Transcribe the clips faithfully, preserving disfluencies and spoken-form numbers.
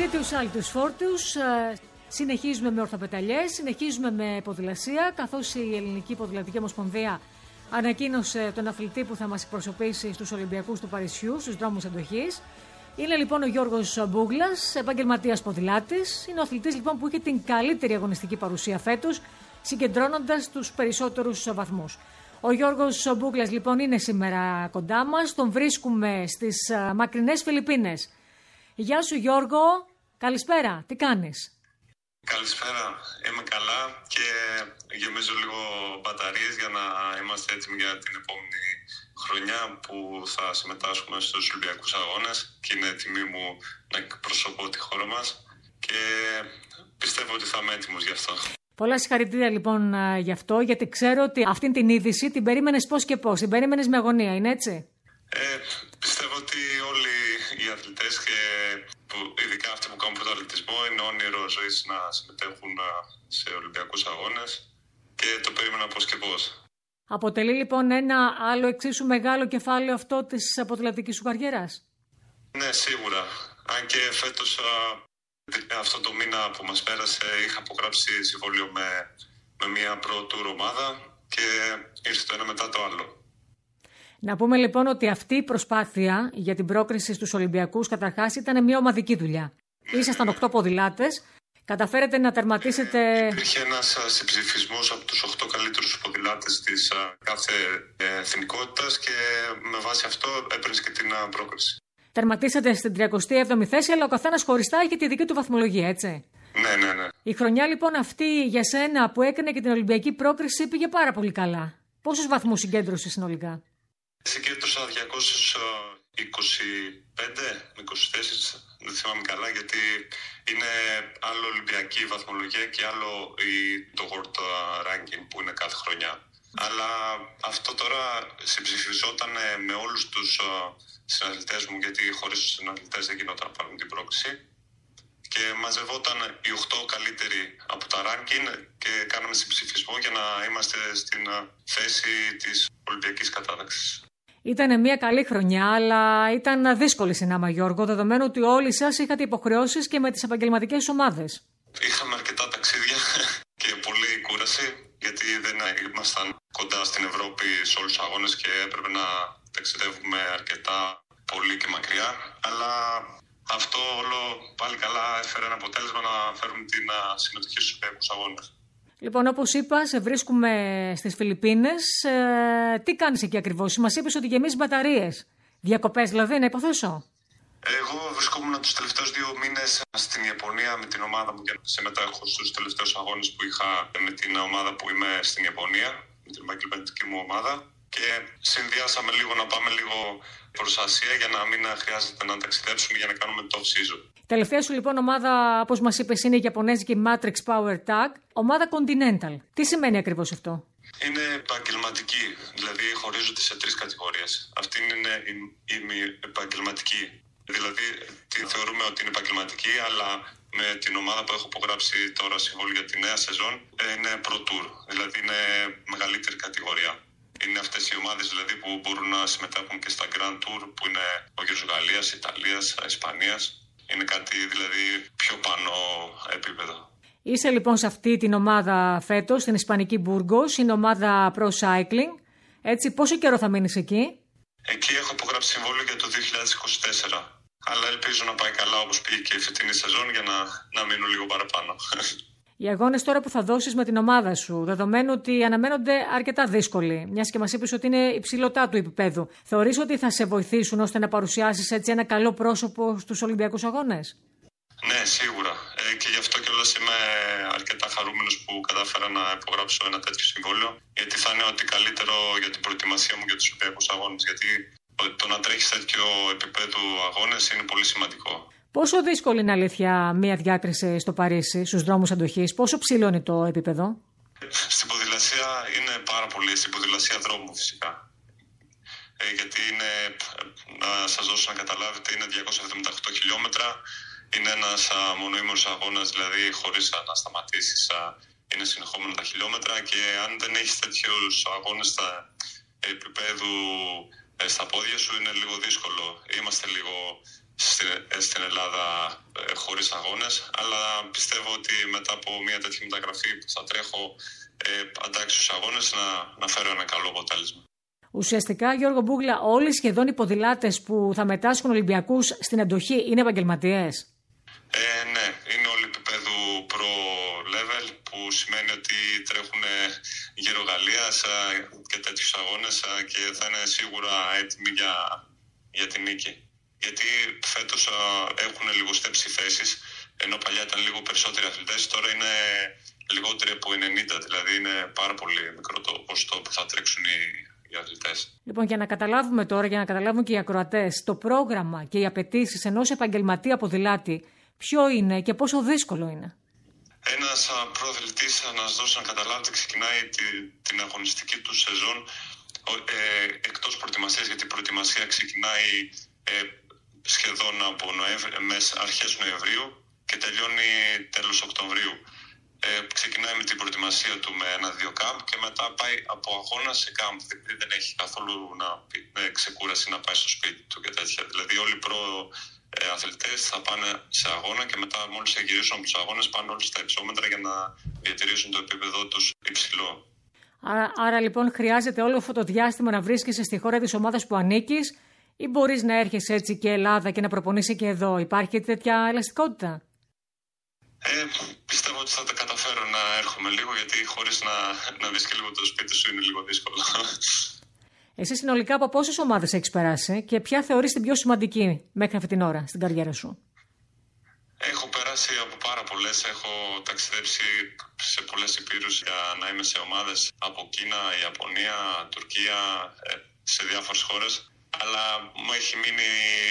Αστήτιους άλυτους φόρτους. Συνεχίζουμε με ορθοπεταλιές, συνεχίζουμε με ποδηλασία, καθώς η Ελληνική Ποδηλατική Ομοσπονδία ανακοίνωσε τον αθλητή που θα μας εκπροσωπήσει στους Ολυμπιακούς του Παρισιού, στους δρόμους αντοχής. Είναι λοιπόν ο Γιώργος Μπούγλας, επαγγελματίας ποδηλάτης. Είναι ο αθλητής λοιπόν που είχε την καλύτερη αγωνιστική παρουσία φέτος, συγκεντρώνοντας τους περισσότερους βαθμούς. Ο Γιώργος Μπούγλας λοιπόν είναι σήμερα κοντά μας, τον βρίσκουμε στις μακρινές Φιλιππίνες. Γεια σου Γιώργο, καλησπέρα, τι κάνεις? Καλησπέρα, είμαι καλά και γεμίζω λίγο μπαταρίες για να είμαστε έτοιμοι για την επόμενη χρονιά που θα συμμετάσχουμε στους Ολυμπιακούς Αγώνες και είναι τιμή μου να εκπροσωπώ τη χώρα μας και πιστεύω ότι θα είμαι έτοιμος γι' αυτό. Πολλά συγχαρητήρια λοιπόν γι' αυτό, γιατί ξέρω ότι αυτήν την είδηση την περίμενες πώς και πώς, την περίμενες με αγωνία, είναι έτσι? Ε, πιστεύω ότι όλοι οι αθλητές και που, ειδικά αυτοί που κάνουν πρωταθλητισμό είναι όνειρο ζωής να συμμετέχουν σε Ολυμπιακούς Αγώνες και το περίμενα πώς και πώς. Αποτελεί λοιπόν ένα άλλο εξίσου μεγάλο κεφάλαιο αυτό της ποδηλατικής σου καριέρας? Ναι, σίγουρα. Αν και φέτος αυτό το μήνα που μας πέρασε είχα απογράψει συμβόλαιο με, με μια Pro Tour ομάδα και ήρθε το ένα μετά το άλλο. Να πούμε λοιπόν ότι αυτή η προσπάθεια για την πρόκριση στους Ολυμπιακούς καταρχάς ήταν μια ομαδική δουλειά. Ήσασταν οκτώ ποδηλάτες, καταφέρετε να τερματίσετε... Υπήρχε ένας συμψηφισμός από τους οκτώ καλύτερους ποδηλάτες της κάθε εθνικότητας και με βάση αυτό έπαιρνες και την πρόκριση. Τερματίσατε στην τριακοστή έβδομη θέση, αλλά ο καθένας χωριστά είχε τη δική του βαθμολογία, έτσι? Ναι, ναι, ναι. Η χρονιά λοιπόν αυτή για σένα που έκανε και την Ολυμπιακή πρόκριση πήγε πάρα πολύ καλά. Πόσους βαθμούς συγκέντρωσες συνολικά? Συγκέντρωσα διακόσιες είκοσι πέντε με είκοσι θέσεις, δεν θυμάμαι καλά, γιατί είναι άλλο Ολυμπιακή βαθμολογία και άλλο η, το World Ranking που είναι κάθε χρονιά. Αλλά αυτό τώρα συμψηφιζόταν με όλους τους συναθλητές μου, γιατί χωρίς τους συναθλητές δεν γινόταν να πάρουν την πρόκριση. Και μαζευόταν οι οκτώ καλύτεροι από τα ranking και κάναμε συμψηφισμό για να είμαστε στην θέση της Ολυμπιακής κατάταξης. Ήταν μια καλή χρονιά, αλλά ήταν δύσκολη συνάμα, Γιώργο, δεδομένου ότι όλοι σας είχατε υποχρεώσεις και με τις επαγγελματικές ομάδες. Είχαμε αρκετά ταξίδια και πολλή κούραση, γιατί δεν ήμασταν κοντά στην Ευρώπη σε όλους τους αγώνες και έπρεπε να ταξιδεύουμε αρκετά πολύ και μακριά. Αλλά αυτό όλο πάλι καλά έφερε ένα αποτέλεσμα να φέρουμε την συμμετοχή στους Ολυμπιακούς Αγώνες. Λοιπόν, όπως είπα, σε βρίσκουμε στις Φιλιππίνες. Ε, τι κάνεις εκεί ακριβώς? Μας είπες ότι γεμίζεις μπαταρίες. Διακοπές δηλαδή, να υποθέσω? Εγώ βρισκόμουν τους τελευταίους δύο μήνες στην Ιαπωνία με την ομάδα μου για να συμμετέχω στους τελευταίους αγώνες που είχα με την ομάδα που είμαι στην Ιαπωνία, με την επαγγελματική μου ομάδα. Και συνδυάσαμε λίγο να πάμε λίγο προς Ασία για να μην χρειάζεται να ταξιδέψουμε για να κάνουμε το off-season. Τελευταία σου λοιπόν ομάδα, όπως μας είπες, είναι η Ιαπωνέζικη Matrix Power Tag, ομάδα Continental. Τι σημαίνει ακριβώς αυτό? Είναι επαγγελματική, δηλαδή χωρίζονται σε τρεις κατηγορίες. Αυτή είναι η, η, η επαγγελματική. Δηλαδή τη θεωρούμε ότι είναι επαγγελματική, αλλά με την ομάδα που έχω απογράψει τώρα συμβόλαιο για τη νέα σεζόν είναι Pro Tour, δηλαδή είναι μεγαλύτερη κατηγορία. Είναι αυτές οι ομάδες δηλαδή που μπορούν να συμμετέχουν και στα Grand Tour που είναι ο γύρος Γαλλίας, Ιταλίας, Ισπανίας. Είναι κάτι δηλαδή πιο πάνω επίπεδο. Είσαι λοιπόν σε αυτή την ομάδα φέτος, στην Ισπανική Burgos, είναι ομάδα Pro Cycling. Έτσι, πόσο καιρό θα μείνεις εκεί? Εκεί έχω απογράψει συμβόλαιο για το δύο χιλιάδες είκοσι τέσσερα. Αλλά ελπίζω να πάει καλά όπως πήγε και η φετινή σεζόν για να, να μείνω λίγο παραπάνω. Οι αγώνες τώρα που θα δώσεις με την ομάδα σου, δεδομένου ότι αναμένονται αρκετά δύσκολοι, μιας και μας είπες ότι είναι υψηλωτά του επίπεδου, θεωρείς ότι θα σε βοηθήσουν ώστε να παρουσιάσεις έτσι ένα καλό πρόσωπο στους Ολυμπιακούς Αγώνες? Ναι, σίγουρα. Ε, και γι' αυτό κιόλας είμαι αρκετά χαρούμενος που κατάφερα να υπογράψω ένα τέτοιο συμβόλαιο, γιατί θα είναι ότι καλύτερο για την προετοιμασία μου για τους Ολυμπιακούς Αγώνες. Γιατί το να τρέχεις τέτοιο επίπεδο αγώνες είναι πολύ σημαντικό. Πόσο δύσκολη είναι αλήθεια μία διάκριση στο Παρίσι, στους δρόμους αντοχής, πόσο ψηλό είναι το επίπεδο? Στην ποδηλασία είναι πάρα πολύ, στην ποδηλασία δρόμου φυσικά. Ε, γιατί είναι, να σας δώσω να καταλάβετε, είναι διακόσια εβδομήντα οκτώ χιλιόμετρα, είναι ένας α, μονοήμερος αγώνας, δηλαδή χωρίς α, να σταματήσεις, α, είναι συνεχόμενα τα χιλιόμετρα και αν δεν έχεις τέτοιους αγώνες στα επίπεδου ε, στα πόδια σου είναι λίγο δύσκολο. Είμαστε λίγο στην, στην Ελλάδα ε, χωρίς αγώνες, αλλά πιστεύω ότι μετά από μια τέτοια μεταγραφή που θα τρέχω ε, αντάξιους αγώνες να, να φέρω ένα καλό αποτέλεσμα. Ουσιαστικά, Γιώργο Μπούγλα, όλοι σχεδόν οι ποδηλάτες που θα μετάσχουν Ολυμπιακούς στην αντοχή είναι επαγγελματίες. Ε, ναι, είναι όλοι επίπεδου pro-level, που σημαίνει ότι τρέχουν γύρω Γαλλίας και τέτοιους αγώνες και θα είναι σίγουρα έτοιμοι για, για την νίκη. Γιατί φέτος έχουν λιγοστέψει θέσεις, ενώ παλιά ήταν λίγο περισσότεροι αθλητές, τώρα είναι λιγότεροι από ενενήντα, δηλαδή είναι πάρα πολύ μικρό το ποσοστό που θα τρέξουν οι, οι αθλητές. Λοιπόν, για να καταλάβουμε τώρα, για να καταλάβουν και οι ακροατές, το πρόγραμμα και οι απαιτήσεις ενός επαγγελματία ποδηλάτη, ποιο είναι και πόσο δύσκολο είναι? Ένας προαθλητής, να σας δώσω να καταλάβετε, ξεκινάει τη, την αγωνιστική του σεζόν ε, εκτός προετοιμασίας, γιατί η προετοιμασία ξεκινάει ε, σχεδόν από Νοέμβρη, μέσα, αρχές Νοεμβρίου και τελειώνει τέλος Οκτωβρίου. Ε, ξεκινάει με την προετοιμασία του με ένα-δύο κάμπ και μετά πάει από αγώνα σε κάμπ. Δεν έχει καθόλου να, με ξεκούραση να πάει στο σπίτι του και τέτοια. Δηλαδή όλοι οι προ ε, αθλητές θα πάνε σε αγώνα και μετά μόλις γυρίσουν από τους αγώνες πάνε όλοι στα υψόμετρα για να διατηρήσουν το επίπεδό τους υψηλό. Άρα, άρα λοιπόν χρειάζεται όλο αυτό το διάστημα να βρίσκεσαι στη χώρα της ομάδας που ανήκεις, ή μπορείς να έρχεσαι έτσι και Ελλάδα και να προπονείσαι και εδώ? Υπάρχει τέτοια ελαστικότητα? Ε, πιστεύω ότι θα τα καταφέρω να έρχομαι λίγο, γιατί χωρίς να, να δεις και λίγο το σπίτι σου είναι λίγο δύσκολο. Εσύ συνολικά από πόσες ομάδες έχεις περάσει και ποια θεωρείς την πιο σημαντική μέχρι αυτή την ώρα στην καριέρα σου? Έχω περάσει από πάρα πολλές. Έχω ταξιδέψει σε πολλές υπήρους για να είμαι σε ομάδες από Κίνα, Ιαπωνία, Τουρκία, σε διάφορες χώρες. Αλλά μου έχει μείνει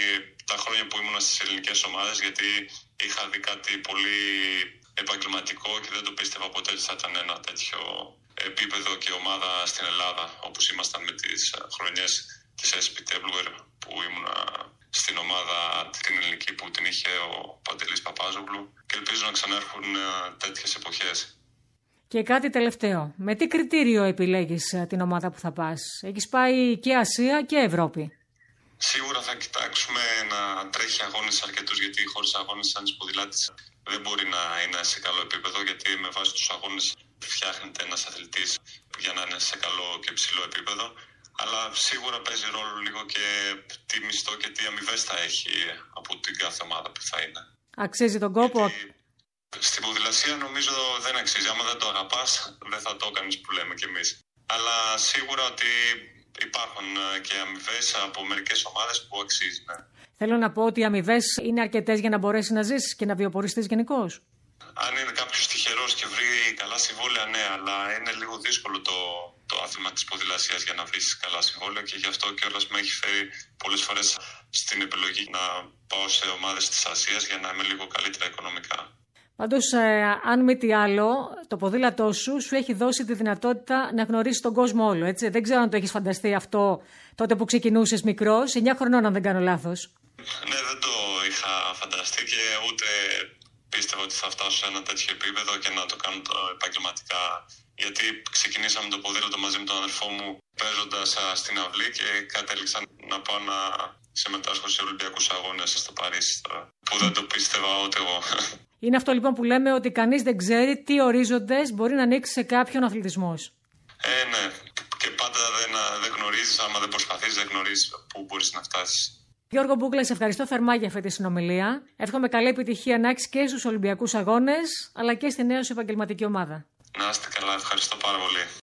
τα χρόνια που ήμουν στις ελληνικές ομάδες, γιατί είχα δει κάτι πολύ επαγγελματικό και δεν το πίστευα ποτέ ότι θα ήταν ένα τέτοιο επίπεδο και ομάδα στην Ελλάδα, όπως ήμασταν με τις χρονιές της ες πι Τέμπλουερ που ήμουν στην ομάδα την ελληνική που την είχε ο Παντελής Παπάζογλου, και ελπίζω να ξανάρχουν τέτοιες εποχές. Και κάτι τελευταίο. Με τι κριτήριο επιλέγεις την ομάδα που θα πας? Έχεις πάει και Ασία και Ευρώπη. Σίγουρα θα κοιτάξουμε να τρέχει αγώνες αρκετούς, γιατί χωρίς αγώνες σαν ποδηλάτης δεν μπορεί να είναι σε καλό επίπεδο, γιατί με βάση τους αγώνες φτιάχνεται ένας αθλητής για να είναι σε καλό και ψηλό επίπεδο. Αλλά σίγουρα παίζει ρόλο λίγο και τι μισθό και τι αμοιβές θα έχει από την κάθε ομάδα που θα είναι. Αξίζει τον κόπο? Γιατί στην ποδηλασία νομίζω δεν αξίζει. Άμα δεν το αγαπάς, δεν θα το κάνεις, που λέμε κι εμείς. Αλλά σίγουρα ότι υπάρχουν και αμοιβές από μερικές ομάδες που αξίζει. Ναι. Θέλω να πω ότι οι αμοιβές είναι αρκετές για να μπορέσει να ζήσεις και να βιοποριστείς γενικώς. Αν είναι κάποιος τυχερός και βρει καλά συμβόλαια, ναι, αλλά είναι λίγο δύσκολο το, το άθλημα της ποδηλασίας για να βρεις καλά συμβόλαια, και γι' αυτό κιόλας με έχει φέρει πολλές φορές στην επιλογή να πάω σε ομάδες της Ασίας για να είμαι λίγο καλύτερα οικονομικά. Πάντως, ε, αν μη τι άλλο, το ποδήλατό σου σου έχει δώσει τη δυνατότητα να γνωρίσεις τον κόσμο όλο, έτσι. Δεν ξέρω αν το έχεις φανταστεί αυτό τότε που ξεκινούσες μικρός, εννιά χρονών αν δεν κάνω λάθος. Ναι, δεν το είχα φανταστεί και ούτε πίστευα ότι θα φτάσω σε ένα τέτοιο επίπεδο και να το κάνω το επαγγελματικά. Γιατί ξεκινήσαμε το ποδήλατο μαζί με τον αδερφό μου παίζοντας στην αυλή και κατέληξα να πάω να συμμετάσχω σε Ολυμπιακούς αγώνες στο Παρίσι, που δεν το πίστευα ούτε εγώ. Είναι αυτό λοιπόν που λέμε, ότι κανείς δεν ξέρει τι ορίζοντες μπορεί να ανοίξει σε κάποιον αθλητισμός. Ε, ναι. Και πάντα δεν, δεν γνωρίζεις, άμα δεν προσπαθείς δεν γνωρίζεις πού μπορείς να φτάσεις. Γιώργο Μπούγλα, σε ευχαριστώ θερμά για αυτή τη συνομιλία. Εύχομαι καλή επιτυχία να έχεις και στους Ολυμπιακούς Αγώνες, αλλά και στη νέα σου επαγγελματική ομάδα. Να είστε καλά, ευχαριστώ πάρα πολύ.